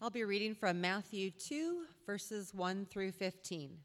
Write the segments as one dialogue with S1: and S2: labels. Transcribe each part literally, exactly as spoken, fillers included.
S1: I'll be reading from Matthew two, verses one through fifteen.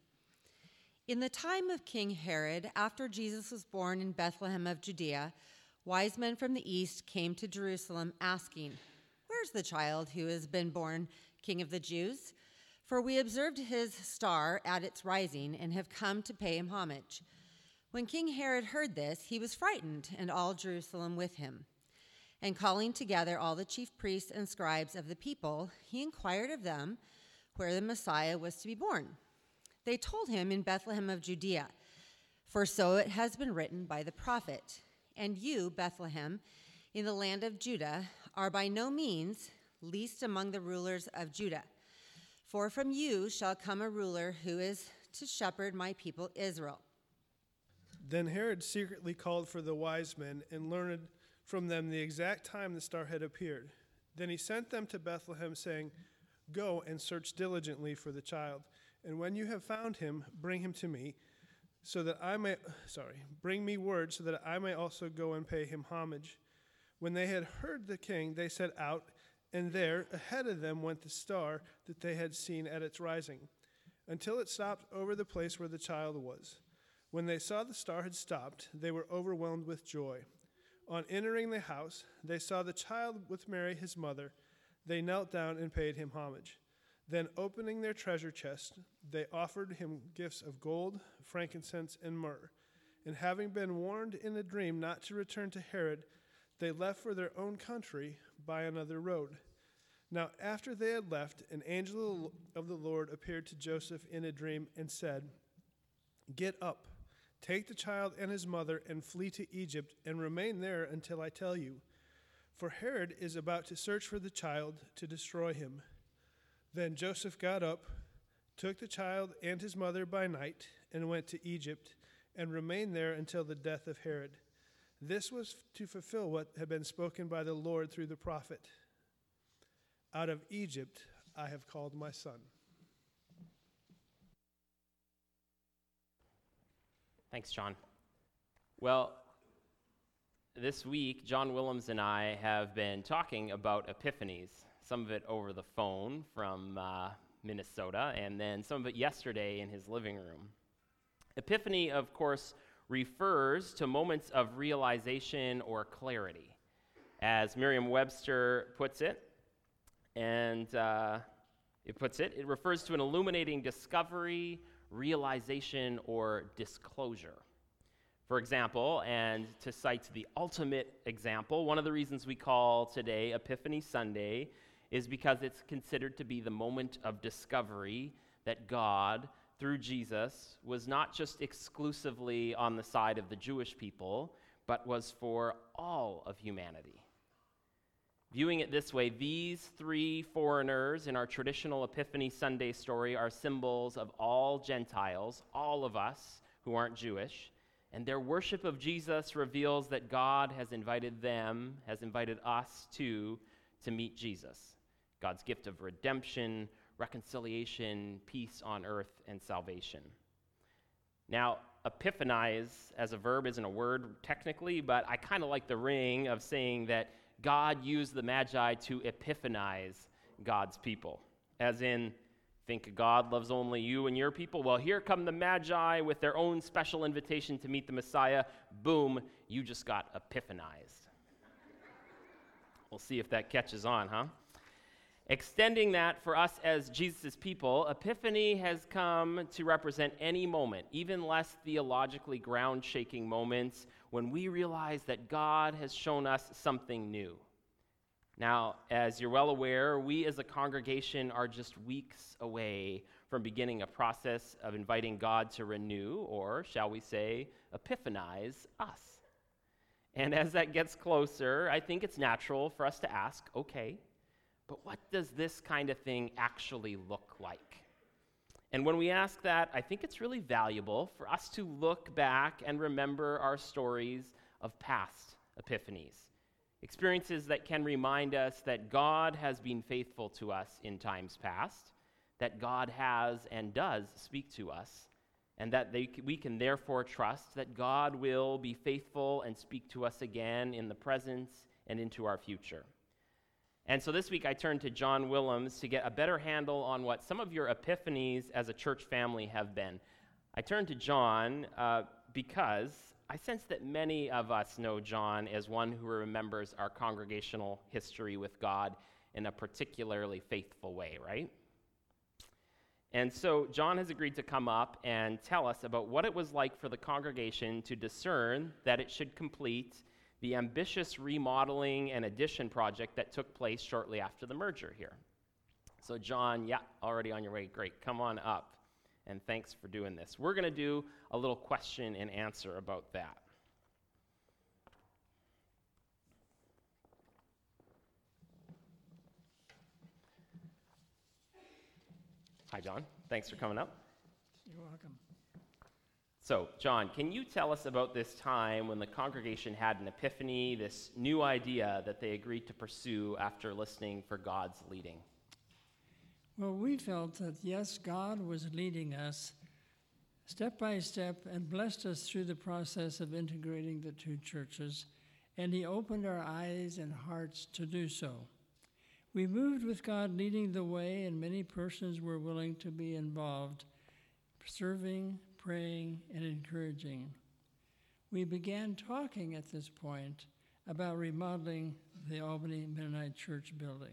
S1: In the time of King Herod, after Jesus was born in Bethlehem of Judea, wise men from the east came to Jerusalem asking, "Where's the child who has been born King of the Jews? For we observed his star at its rising and have come to pay him homage." When King Herod heard this, he was frightened, and all Jerusalem with him. And calling together all the chief priests and scribes of the people, he inquired of them where the Messiah was to be born. They told him, "In Bethlehem of Judea, for so it has been written by the prophet. And you, Bethlehem, in the land of Judah, are by no means least among the rulers of Judah. For from you shall come a ruler who is to shepherd my people Israel."
S2: Then Herod secretly called for the wise men and learned from them the exact time the star had appeared. Then he sent them to Bethlehem, saying, "Go and search diligently for the child, and when you have found him, bring him to me, so that I may, sorry, bring me word so that I may also go and pay him homage." When they had heard the king, they set out, and there ahead of them went the star that they had seen at its rising, until it stopped over the place where the child was. When they saw the star had stopped, they were overwhelmed with joy. On entering the house, they saw the child with Mary, his mother. They knelt down and paid him homage. Then, opening their treasure chest, they offered him gifts of gold, frankincense, and myrrh. And having been warned in a dream not to return to Herod, they left for their own country by another road. Now, after they had left, an angel of the Lord appeared to Joseph in a dream and said, "Get up. Take the child and his mother and flee to Egypt and remain there until I tell you. For Herod is about to search for the child to destroy him." Then Joseph got up, took the child and his mother by night, and went to Egypt and remained there until the death of Herod. This was to fulfill what had been spoken by the Lord through the prophet. "Out of Egypt I have called my son."
S3: Thanks, John. Well, this week, John Willems and I have been talking about epiphanies, some of it over the phone from uh, Minnesota, and then some of it yesterday in his living room. Epiphany, of course, refers to moments of realization or clarity. As Merriam-Webster puts it, and uh, it puts it, it refers to an illuminating discovery, realization, or disclosure. For example, and to cite the ultimate example, one of the reasons we call today Epiphany Sunday is because it's considered to be the moment of discovery that God, through Jesus, was not just exclusively on the side of the Jewish people, but was for all of humanity. Viewing it this way, these three foreigners in our traditional Epiphany Sunday story are symbols of all Gentiles, all of us who aren't Jewish, and their worship of Jesus reveals that God has invited them, has invited us too, to meet Jesus, God's gift of redemption, reconciliation, peace on earth, and salvation. Now, epiphanize as a verb isn't a word technically, but I kind of like the ring of saying that God used the Magi to epiphanize God's people. As in, think God loves only you and your people? Well, here come the Magi with their own special invitation to meet the Messiah. Boom, you just got epiphanized. We'll see if that catches on, huh? Extending that for us as Jesus' people, Epiphany has come to represent any moment, even less theologically ground-shaking moments, when we realize that God has shown us something new. Now, as you're well aware, we as a congregation are just weeks away from beginning a process of inviting God to renew, or shall we say, epiphanize us. And as that gets closer, I think it's natural for us to ask, okay, but what does this kind of thing actually look like? And when we ask that, I think it's really valuable for us to look back and remember our stories of past epiphanies, experiences that can remind us that God has been faithful to us in times past, that God has and does speak to us, and that they, we can therefore trust that God will be faithful and speak to us again in the present and into our future. And so this week I turned to John Willems to get a better handle on what some of your epiphanies as a church family have been. I turned to John uh, because I sense that many of us know John as one who remembers our congregational history with God in a particularly faithful way, right? And so John has agreed to come up and tell us about what it was like for the congregation to discern that it should complete the ambitious remodeling and addition project that took place shortly after the merger here. So John, yeah, already on your way, great, come on up, and thanks for doing this. We're going to do a little question and answer about that. Hi, John. Thanks for coming up.
S4: You're welcome.
S3: So, John, can you tell us about this time when the congregation had an epiphany, this new idea that they agreed to pursue after listening for God's leading?
S4: Well, we felt that, yes, God was leading us step by step and blessed us through the process of integrating the two churches, and he opened our eyes and hearts to do so. We moved with God leading the way, and many persons were willing to be involved, serving, praying, and encouraging. We began talking at this point about remodeling the Albany Mennonite Church building.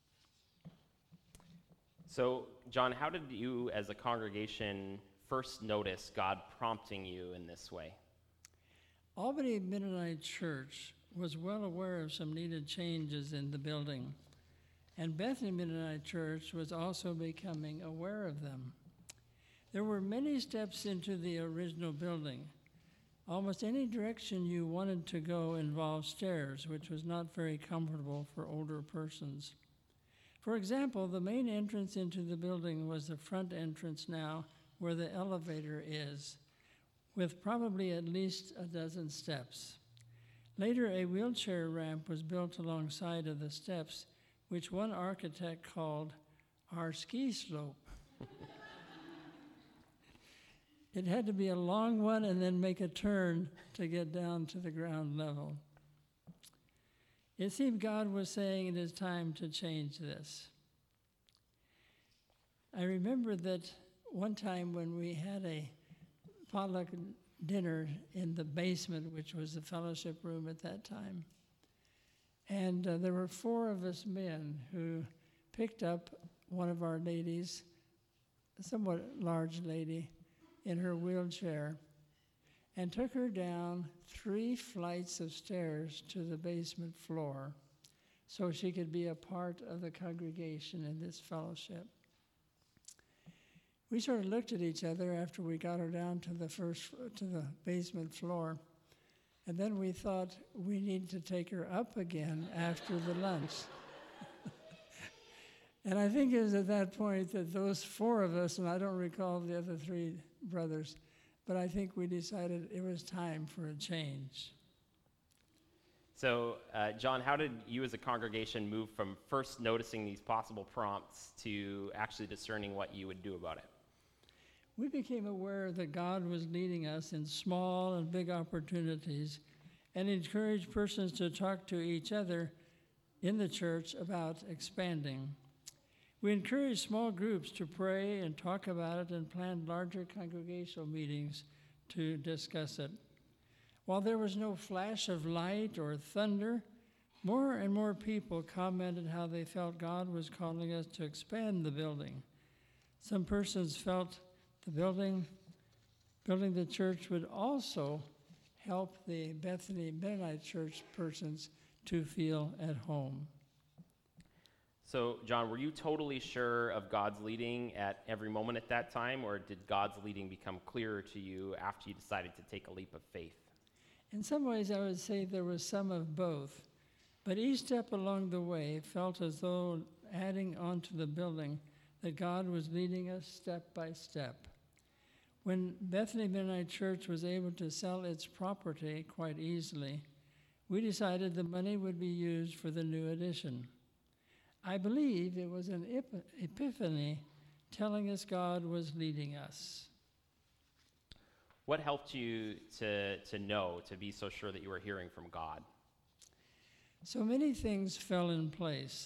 S3: So, John, how did you as a congregation first notice God prompting you in this way?
S4: Albany Mennonite Church was well aware of some needed changes in the building, and Bethany Mennonite Church was also becoming aware of them. There were many steps into the original building. Almost any direction you wanted to go involved stairs, which was not very comfortable for older persons. For example, the main entrance into the building was the front entrance now, where the elevator is, with probably at least a dozen steps. Later, a wheelchair ramp was built alongside of the steps, which one architect called our ski slope. It had to be a long one and then make a turn to get down to the ground level. It seemed God was saying it is time to change this. I remember that one time when we had a potluck dinner in the basement, which was the fellowship room at that time, and uh, there were four of us men who picked up one of our ladies, a somewhat large lady, in her wheelchair, and took her down three flights of stairs to the basement floor so she could be a part of the congregation in this fellowship. We sort of looked at each other after we got her down to the first to the basement floor, and then we thought we need to take her up again after the lunch. And I think it was at that point that those four of us, and I don't recall the other three brothers, but I think we decided it was time for a change.
S3: So, uh, John, how did you as a congregation move from first noticing these possible prompts to actually discerning what you would do about it?
S4: We became aware that God was leading us in small and big opportunities and encouraged persons to talk to each other in the church about expanding. We encouraged small groups to pray and talk about it and planned larger congregational meetings to discuss it. While there was no flash of light or thunder, more and more people commented how they felt God was calling us to expand the building. Some persons felt the building, building the church would also help the Bethany Mennonite Church persons to feel at home.
S3: So, John, were you totally sure of God's leading at every moment at that time, or did God's leading become clearer to you after you decided to take a leap of faith?
S4: In some ways, I would say there was some of both, but each step along the way felt as though adding on to the building that God was leading us step by step. When Bethany Mennonite Church was able to sell its property quite easily, we decided the money would be used for the new addition. I believe it was an epiphany telling us God was leading us.
S3: What helped you to, to know, to be so sure that you were hearing from God?
S4: So many things fell in place.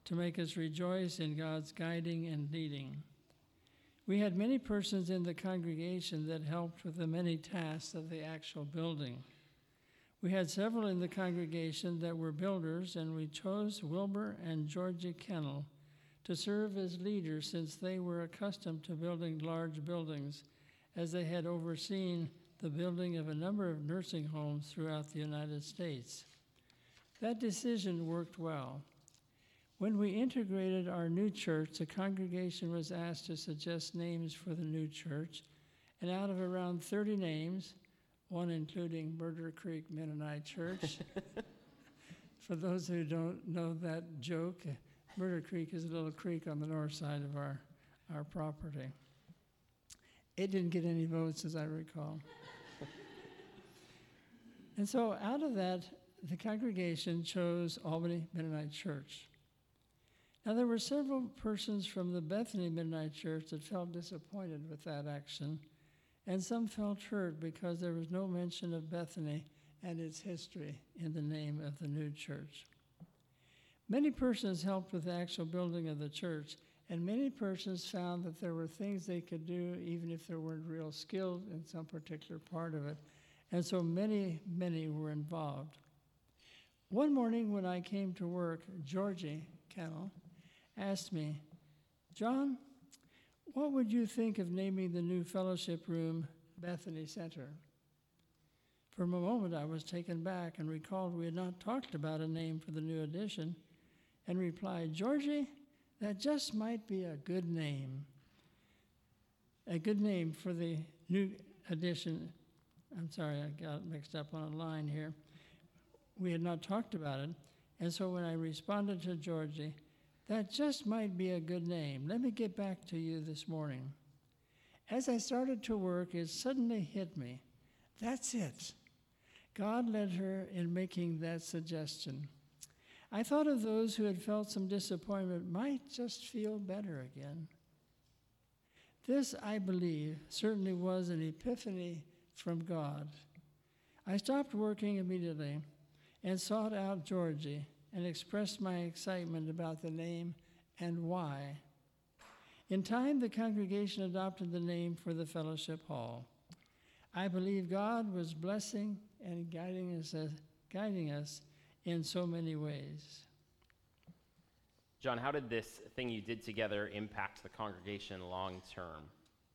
S4: to make us rejoice in God's guiding and leading. We had many persons in the congregation that helped with the many tasks of the actual building. We had several in the congregation that were builders, and we chose Wilbur and Georgie Kennel to serve as leaders since they were accustomed to building large buildings, as they had overseen the building of a number of nursing homes throughout the United States. That decision worked well. When we integrated our new church, the congregation was asked to suggest names for the new church, and out of around thirty names, one including Murder Creek Mennonite Church. For those who don't know that joke, Murder Creek is a little creek on the north side of our, our property. It didn't get any votes, as I recall. And so out of that, the congregation chose Albany Mennonite Church. Now, there were several persons from the Bethany Mennonite Church that felt disappointed with that action, and some felt hurt because there was no mention of Bethany and its history in the name of the new church. Many persons helped with the actual building of the church, and many persons found that there were things they could do even if they weren't real skilled in some particular part of it, and so many, many were involved. One morning when I came to work, Georgie Kennel asked me, "John, what would you think of naming the new fellowship room Bethany Center?" For a moment I was taken back and recalled we had not talked about a name for the new addition, and replied, "Georgie, that just might be a good name. A good name for the new addition." I'm sorry, I got mixed up on a line here. We had not talked about it, and so when I responded to Georgie, "That just might be a good name. Let me get back to you this morning." As I started to work, it suddenly hit me. That's it. God led her in making that suggestion. I thought of those who had felt some disappointment might just feel better again. This, I believe, certainly was an epiphany from God. I stopped working immediately and sought out Georgie and expressed my excitement about the name and why. In time, the congregation adopted the name for the fellowship hall. I believe God was blessing and guiding us, uh, guiding us in so many ways.
S3: John, how did this thing you did together impact the congregation long term?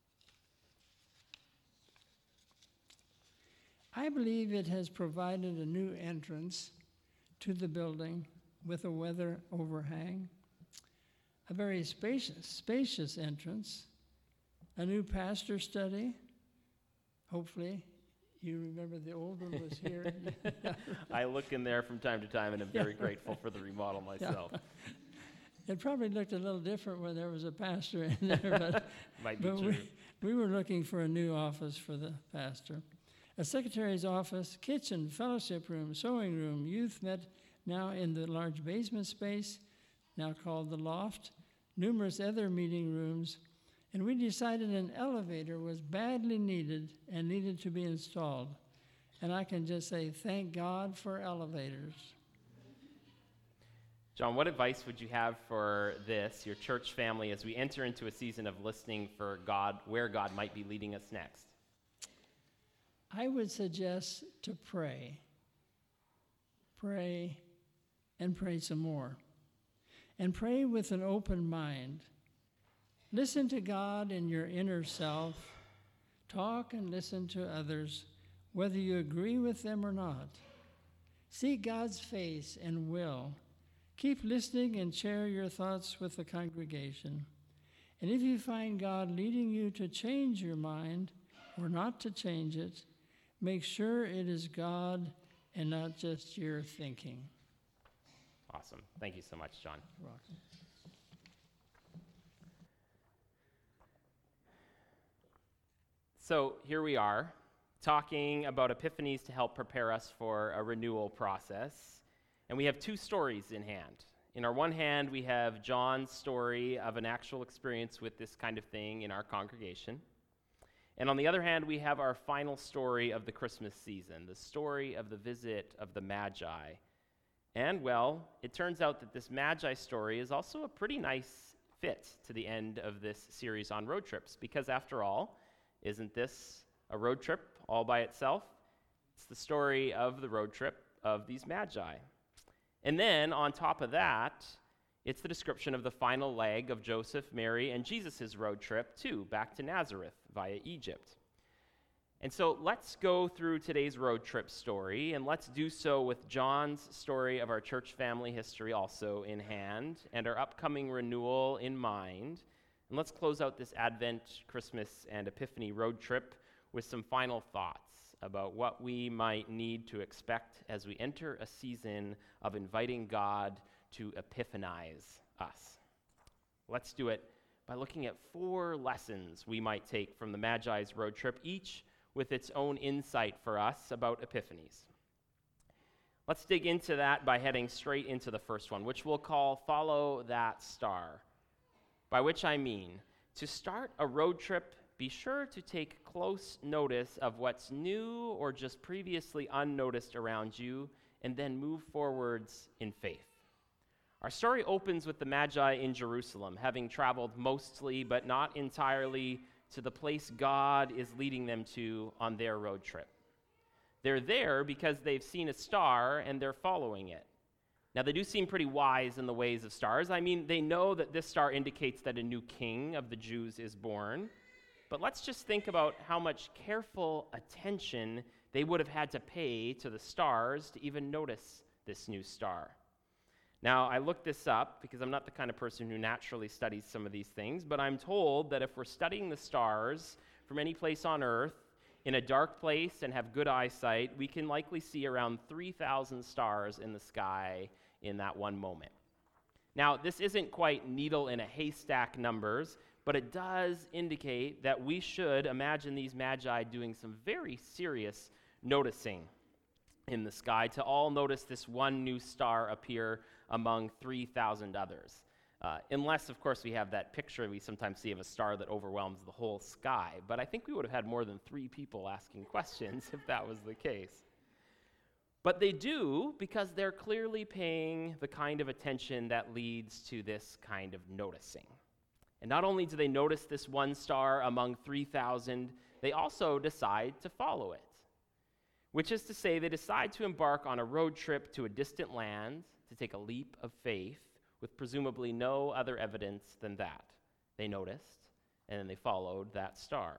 S4: I believe it has provided a new entrance to the building with a weather overhang, a very spacious, spacious entrance, a new pastor study. Hopefully, you remember the old one was here.
S3: I look in there from time to time, and I'm very grateful for the remodel myself.
S4: Yeah. It probably looked a little different when there was a pastor in there, but,
S3: Might be
S4: but
S3: true.
S4: we, we were looking for a new office for the pastor. A secretary's office, kitchen, fellowship room, sewing room, youth met now in the large basement space, now called the loft, numerous other meeting rooms, and we decided an elevator was badly needed and needed to be installed. And I can just say, thank God for elevators.
S3: John, what advice would you have for this, your church family, as we enter into a season of listening for God, where God might be leading us next?
S4: I would suggest to pray. Pray and pray some more. And pray with an open mind. Listen to God in your inner self. Talk and listen to others, whether you agree with them or not. Seek God's face and will. Keep listening and share your thoughts with the congregation. And if you find God leading you to change your mind or not to change it, make sure it is God and not just your thinking.
S3: Awesome. Thank you so much, John.
S4: You're welcome.
S3: So here we are, talking about epiphanies to help prepare us for a renewal process. And we have two stories in hand. In our one hand, we have John's story of an actual experience with this kind of thing in our congregation. And on the other hand, we have our final story of the Christmas season, the story of the visit of the Magi And, well, it turns out that this Magi story is also a pretty nice fit to the end of this series on road trips, because after all, isn't this a road trip all by itself? It's the story of the road trip of these Magi. And then, on top of that, it's the description of the final leg of Joseph, Mary, and Jesus' road trip, too, back to Nazareth via Egypt. And so let's go through today's road trip story, and let's do so with John's story of our church family history also in hand, and our upcoming renewal in mind. And let's close out this Advent, Christmas, and Epiphany road trip with some final thoughts about what we might need to expect as we enter a season of inviting God to epiphanize us. Let's do it by looking at four lessons we might take from the Magi's road trip, each with its own insight for us about epiphanies. Let's dig into that by heading straight into the first one, which we'll call Follow That Star. By which I mean, to start a road trip, be sure to take close notice of what's new or just previously unnoticed around you, and then move forwards in faith. Our story opens with the Magi in Jerusalem, having traveled mostly but not entirely to the place God is leading them to on their road trip. They're there because they've seen a star and they're following it. Now, they do seem pretty wise in the ways of stars. I mean, they know that this star indicates that a new king of the Jews is born. But let's just think about how much careful attention they would have had to pay to the stars to even notice this new star. Now, I looked this up because I'm not the kind of person who naturally studies some of these things, but I'm told that if we're studying the stars from any place on Earth in a dark place and have good eyesight, we can likely see around three thousand stars in the sky in that one moment. Now, this isn't quite needle in a haystack numbers, but it does indicate that we should imagine these Magi doing some very serious noticing in the sky to all notice this one new star appear among three thousand others. Uh, unless, of course, we have that picture we sometimes see of a star that overwhelms the whole sky. But I think we would have had more than three people asking questions if that was the case. But they do because they're clearly paying the kind of attention that leads to this kind of noticing. And not only do they notice this one star among three thousand, they also decide to follow it. Which is to say, they decide to embark on a road trip to a distant land to take a leap of faith with presumably no other evidence than that. They noticed, and then they followed that star.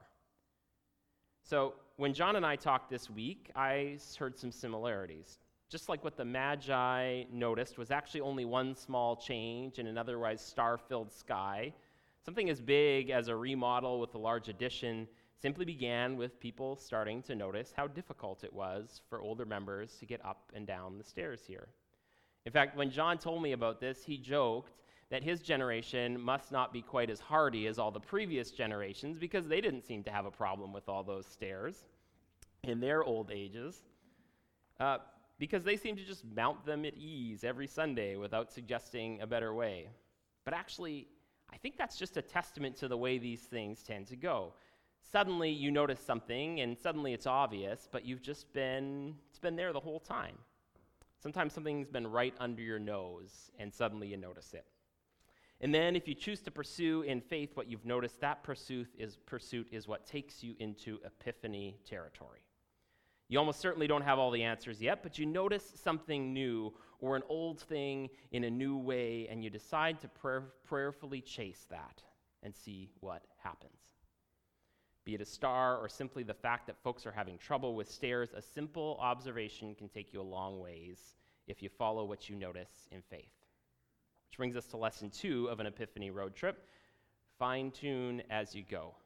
S3: So when John and I talked this week, I heard some similarities. Just like what the Magi noticed was actually only one small change in an otherwise star-filled sky, something as big as a remodel with a large addition simply began with people starting to notice how difficult it was for older members to get up and down the stairs here. In fact, when John told me about this, he joked that his generation must not be quite as hardy as all the previous generations because they didn't seem to have a problem with all those stairs in their old ages, uh, because they seemed to just mount them at ease every Sunday without suggesting a better way. But actually, I think that's just a testament to the way these things tend to go. Suddenly you notice something, and suddenly it's obvious, but you've just been, it's been there the whole time. Sometimes something's been right under your nose, and suddenly you notice it. And then if you choose to pursue in faith what you've noticed, that pursuit is, pursuit is what takes you into epiphany territory. You almost certainly don't have all the answers yet, but you notice something new or an old thing in a new way, and you decide to prayer, prayerfully chase that and see what happens. Be it a star or simply the fact that folks are having trouble with stairs, a simple observation can take you a long ways if you follow what you notice in faith. Which brings us to lesson two of an Epiphany road trip: fine-tune as you go.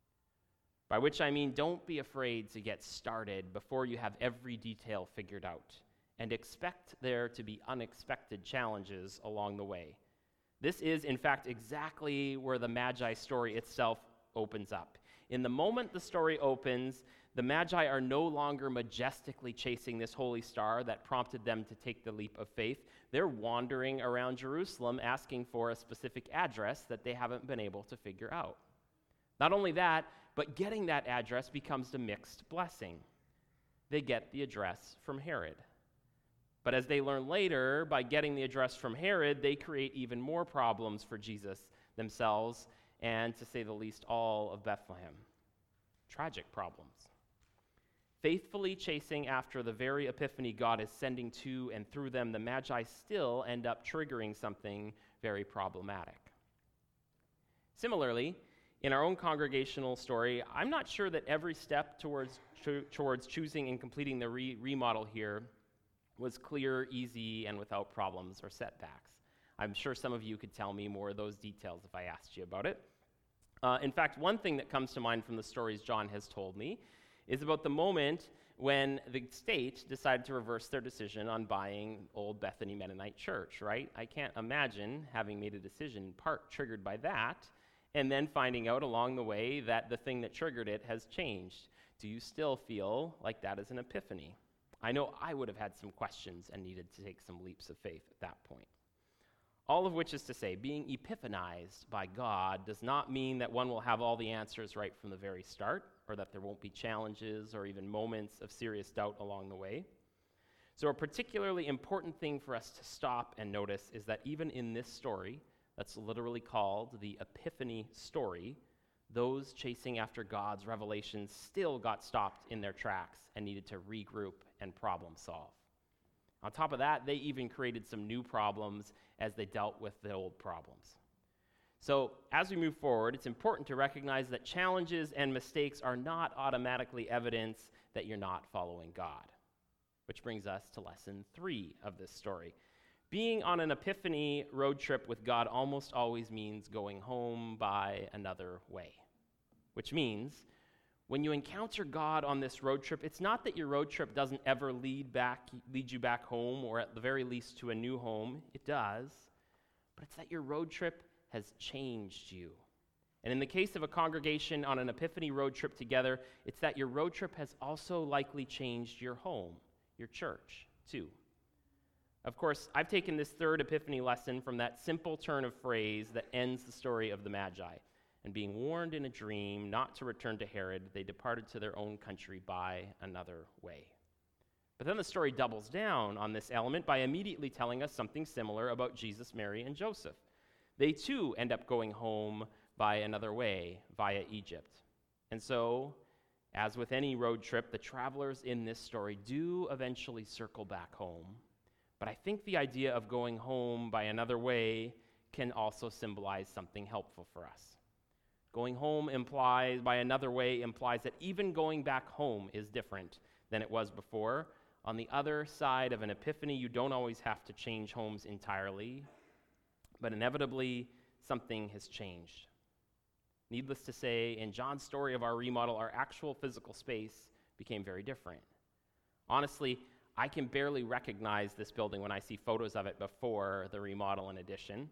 S3: By which I mean, don't be afraid to get started before you have every detail figured out, and expect there to be unexpected challenges along the way. This is, in fact, exactly where the Magi story itself opens up. In the moment the story opens, the Magi are no longer majestically chasing this holy star that prompted them to take the leap of faith. They're wandering around Jerusalem asking for a specific address that they haven't been able to figure out. Not only that, but getting that address becomes a mixed blessing. They get the address from Herod. But as they learn later, by getting the address from Herod, they create even more problems for Jesus themselves and, to say the least, all of Bethlehem. Tragic problems. Faithfully chasing after the very epiphany God is sending to and through them, the Magi still end up triggering something very problematic. Similarly, in our own congregational story, I'm not sure that every step towards cho- towards choosing and completing the re- remodel here was clear, easy, and without problems or setbacks. I'm sure some of you could tell me more of those details if I asked you about it. Uh, in fact, one thing that comes to mind from the stories John has told me is about the moment when the state decided to reverse their decision on buying Old Bethany Mennonite Church, right? I can't imagine having made a decision in part triggered by that, and then finding out along the way that the thing that triggered it has changed. Do you still feel like that is an epiphany? I know I would have had some questions and needed to take some leaps of faith at that point. All of which is to say, being epiphanized by God does not mean that one will have all the answers right from the very start, or that there won't be challenges or even moments of serious doubt along the way. So a particularly important thing for us to stop and notice is that even in this story, that's literally called the Epiphany story, those chasing after God's revelations still got stopped in their tracks and needed to regroup and problem solve. On top of that, they even created some new problems as they dealt with the old problems. So as we move forward, it's important to recognize that challenges and mistakes are not automatically evidence that you're not following God. Which brings us to lesson three of this story. Being on an Epiphany road trip with God almost always means going home by another way. Which means when you encounter God on this road trip, it's not that your road trip doesn't ever lead back, lead you back home, or at the very least to a new home. It does. But it's that your road trip has changed you. And in the case of a congregation on an Epiphany road trip together, it's that your road trip has also likely changed your home, your church, too. Of course, I've taken this third Epiphany lesson from that simple turn of phrase that ends the story of the Magi. And being warned in a dream not to return to Herod, they departed to their own country by another way. But then the story doubles down on this element by immediately telling us something similar about Jesus, Mary, and Joseph. They too end up going home by another way, via Egypt. And so, as with any road trip, the travelers in this story do eventually circle back home. But I think the idea of going home by another way can also symbolize something helpful for us. Going home implies, by another way, implies that even going back home is different than it was before. On the other side of an epiphany, you don't always have to change homes entirely, but inevitably, something has changed. Needless to say, in John's story of our remodel, our actual physical space became very different. Honestly, I can barely recognize this building when I see photos of it before the remodel and addition.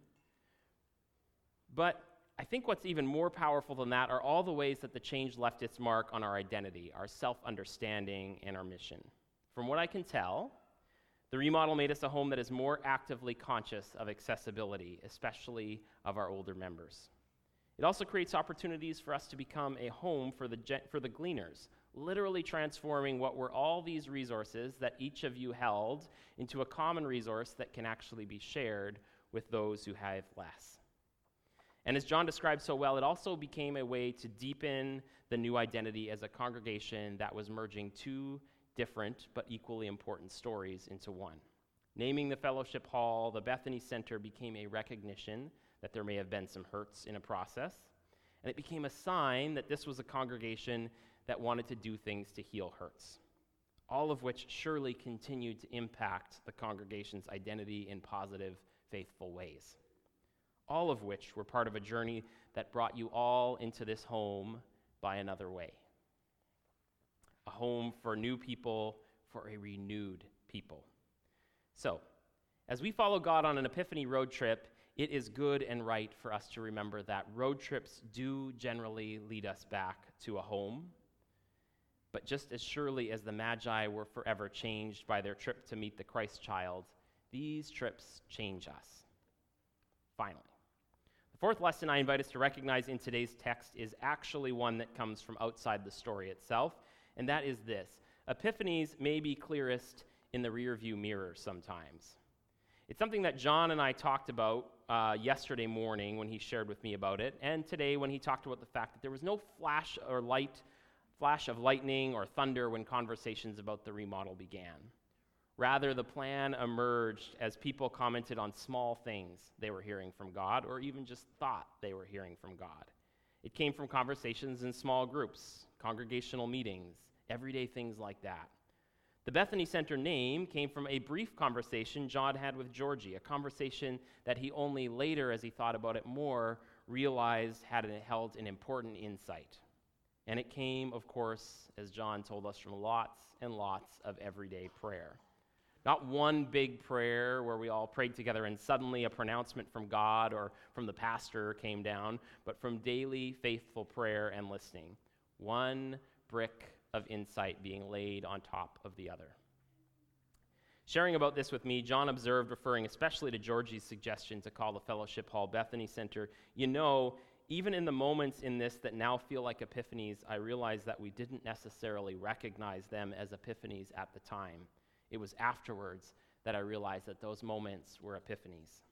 S3: But I think what's even more powerful than that are all the ways that the change left its mark on our identity, our self-understanding, and our mission. From what I can tell, the remodel made us a home that is more actively conscious of accessibility, especially of our older members. It also creates opportunities for us to become a home for the gen- for the gleaners, literally transforming what were all these resources that each of you held into a common resource that can actually be shared with those who have less. And as John described so well, it also became a way to deepen the new identity as a congregation that was merging two different but equally important stories into one. Naming the fellowship hall the Bethany Center became a recognition that there may have been some hurts in a process, and it became a sign that this was a congregation that wanted to do things to heal hurts, all of which surely continued to impact the congregation's identity in positive, faithful ways. All of which were part of a journey that brought you all into this home by another way. A home for new people, for a renewed people. So, as we follow God on an Epiphany road trip, it is good and right for us to remember that road trips do generally lead us back to a home. But just as surely as the Magi were forever changed by their trip to meet the Christ child, these trips change us. Finally. Fourth lesson I invite us to recognize in today's text is actually one that comes from outside the story itself, and that is this. Epiphanies may be clearest in the rearview mirror sometimes. It's something that John and I talked about uh, yesterday morning when he shared with me about it, and today when he talked about the fact that there was no flash or light, flash of lightning or thunder when conversations about the remodel began. Rather, the plan emerged as people commented on small things they were hearing from God, or even just thought they were hearing from God. It came from conversations in small groups, congregational meetings, everyday things like that. The Bethany Center name came from a brief conversation John had with Georgie, a conversation that he only later, as he thought about it more, realized had held an important insight. And it came, of course, as John told us, from lots and lots of everyday prayer. Not one big prayer where we all prayed together and suddenly a pronouncement from God or from the pastor came down, but from daily faithful prayer and listening. One brick of insight being laid on top of the other. Sharing about this with me, John observed, referring especially to Georgie's suggestion to call the Fellowship Hall Bethany Center, you know, even in the moments in this that now feel like epiphanies, I realize that we didn't necessarily recognize them as epiphanies at the time. It was afterwards that I realized that those moments were epiphanies.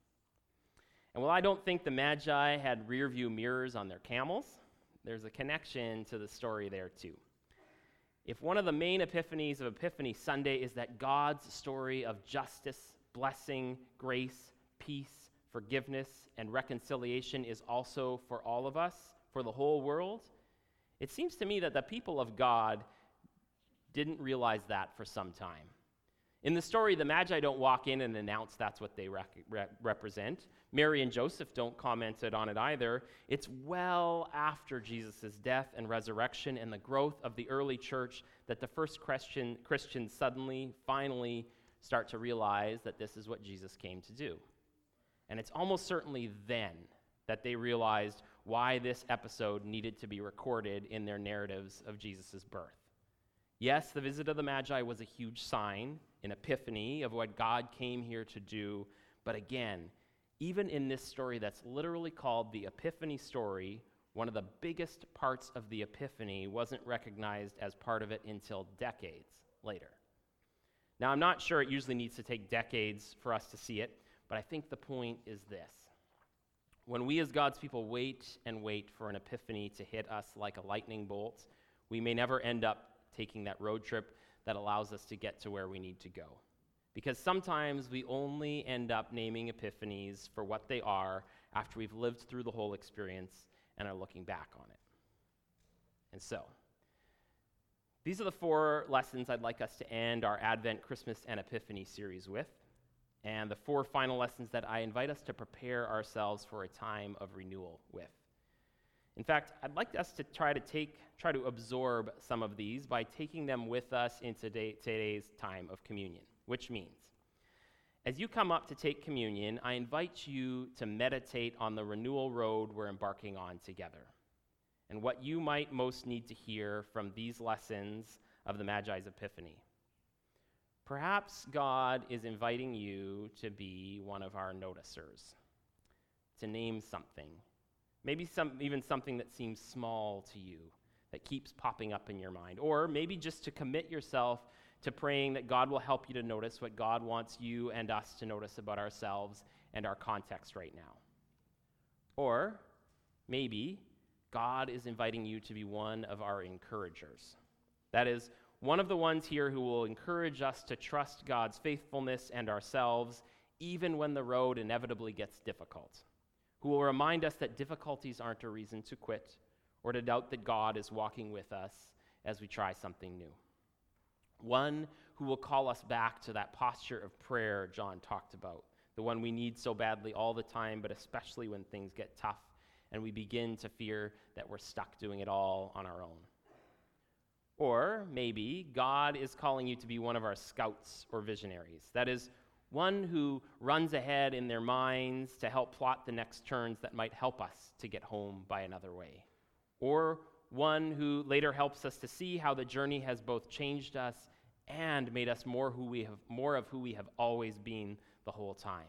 S3: And while I don't think the Magi had rear-view mirrors on their camels, there's a connection to the story there too. If one of the main epiphanies of Epiphany Sunday is that God's story of justice, blessing, grace, peace, forgiveness, and reconciliation is also for all of us, for the whole world, it seems to me that the people of God didn't realize that for some time. In the story, the Magi don't walk in and announce that's what they rec- re- represent. Mary and Joseph don't comment on it either. It's well after Jesus' death and resurrection and the growth of the early church that the first Christian, Christians suddenly, finally start to realize that this is what Jesus came to do. And it's almost certainly then that they realized why this episode needed to be recorded in their narratives of Jesus' birth. Yes, the visit of the Magi was a huge sign, an epiphany of what God came here to do. But again, even in this story that's literally called the Epiphany story, one of the biggest parts of the Epiphany wasn't recognized as part of it until decades later. Now, I'm not sure it usually needs to take decades for us to see it, but I think the point is this. When we as God's people wait and wait for an epiphany to hit us like a lightning bolt, we may never end up taking that road trip that allows us to get to where we need to go. Because sometimes we only end up naming epiphanies for what they are after we've lived through the whole experience and are looking back on it. And so, these are the four lessons I'd like us to end our Advent, Christmas, and Epiphany series with, and the four final lessons that I invite us to prepare ourselves for a time of renewal with. In fact, I'd like us to try to take, try to absorb some of these by taking them with us into today, today's time of communion, which means, as you come up to take communion, I invite you to meditate on the renewal road we're embarking on together, and what you might most need to hear from these lessons of the Magi's Epiphany. Perhaps God is inviting you to be one of our noticers, to name something. Maybe some, even something that seems small to you, that keeps popping up in your mind. Or maybe just to commit yourself to praying that God will help you to notice what God wants you and us to notice about ourselves and our context right now. Or maybe God is inviting you to be one of our encouragers. That is, one of the ones here who will encourage us to trust God's faithfulness and ourselves, even when the road inevitably gets difficult. Who will remind us that difficulties aren't a reason to quit or to doubt that God is walking with us as we try something new. One who will call us back to that posture of prayer John talked about, the one we need so badly all the time, but especially when things get tough and we begin to fear that we're stuck doing it all on our own. Or maybe God is calling you to be one of our scouts or visionaries. That is, one who runs ahead in their minds to help plot the next turns that might help us to get home by another way. Or one who later helps us to see how the journey has both changed us and made us more who we have, more of who we have always been the whole time.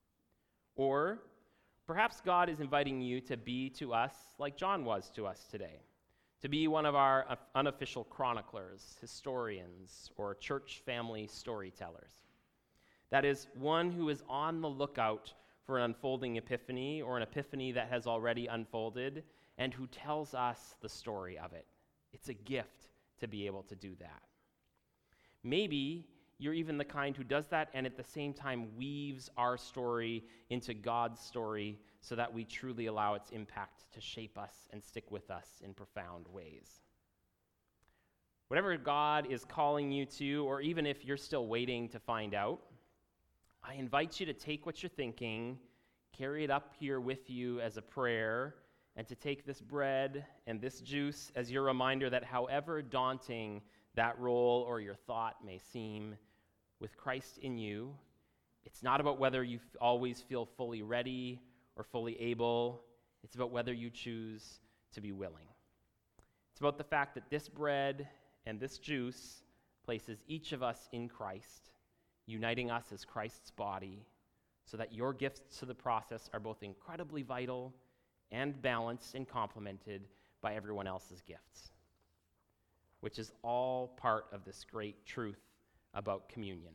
S3: Or perhaps God is inviting you to be to us like John was to us today, to be one of our uh, unofficial chroniclers, historians, or church family storytellers. That is, one who is on the lookout for an unfolding epiphany or an epiphany that has already unfolded and who tells us the story of it. It's a gift to be able to do that. Maybe you're even the kind who does that and at the same time weaves our story into God's story so that we truly allow its impact to shape us and stick with us in profound ways. Whatever God is calling you to, or even if you're still waiting to find out, I invite you to take what you're thinking, carry it up here with you as a prayer, and to take this bread and this juice as your reminder that however daunting that role or your thought may seem, with Christ in you, it's not about whether you f- always feel fully ready or fully able. It's about whether you choose to be willing. It's about the fact that this bread and this juice places each of us in Christ, uniting us as Christ's body, so that your gifts to the process are both incredibly vital and balanced and complemented by everyone else's gifts, which is all part of this great truth about communion.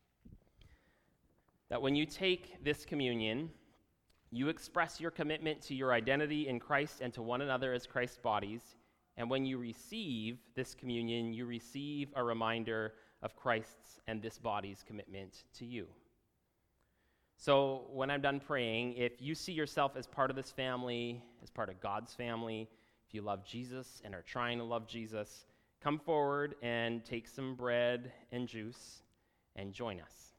S3: That when you take this communion, you express your commitment to your identity in Christ and to one another as Christ's bodies. And when you receive this communion, you receive a reminder of Christ's and this body's commitment to you. So when I'm done praying, if you see yourself as part of this family, as part of God's family, if you love Jesus and are trying to love Jesus, come forward and take some bread and juice and join us.